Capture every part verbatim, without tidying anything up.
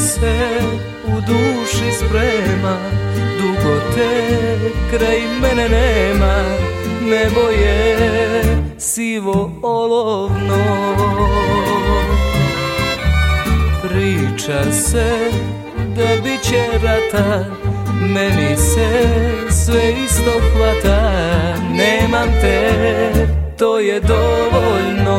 se u duši sprema, dugo te kraj mene nema, nebo je sivo olovno. Priča se da bit će rata, meni se sve isto hvata, nemam te, to je dovoljno.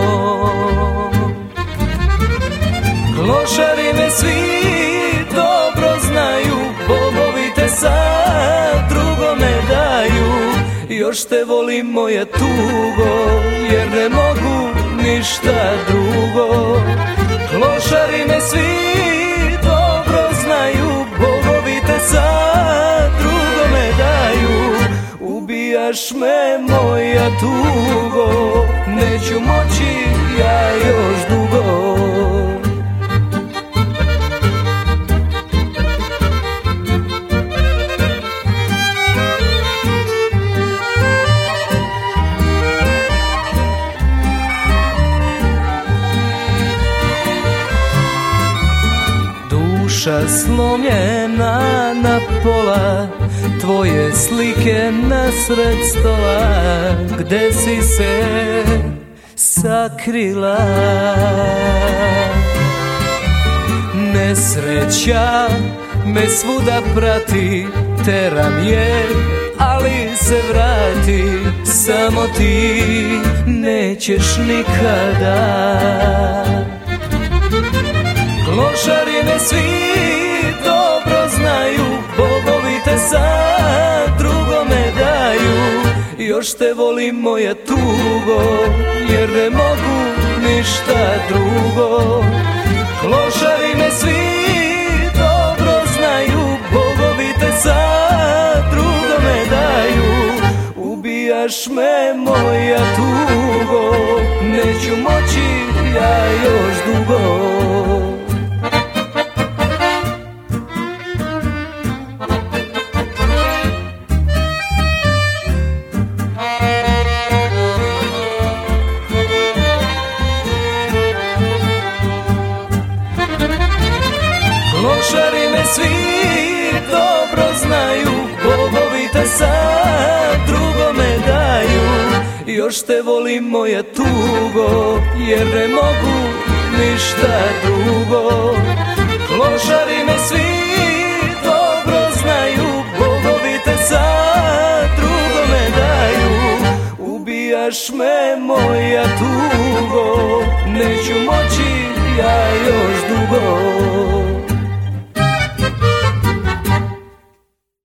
Klošari me svi dobro znaju, bogovi te sad drugome daju, još te volim moja tugo, jer ne mogu ništa drugo. Klošari me svi dobro znaju, bogovi te sad drugome daju, ubijaš me moja tugo, neću moći ja još dugo. Duša slomljena na pola, tvoje slike nasred stola, gde si se sakrila? Nesreća me svuda prati, teram je, ali se vrati, samo ti nećeš nikada. Klošari me svi dobro znaju, bogovi te sad drugome daju, još te volim moja tugo, jer ne mogu ništa drugo. Klošari me svi dobro znaju, bogovi te sad drugome daju, ubijaš me moja tugo, neću moći ja još dugo. Klošari me svi dobro znaju, bogovi te sad drugome daju, još te volim moja tugo, jer ne mogu ništa drugo. Klošari me svi dobro znaju, bogovi te sad drugome daju, ubijaš me moja tugo, neću moći ja još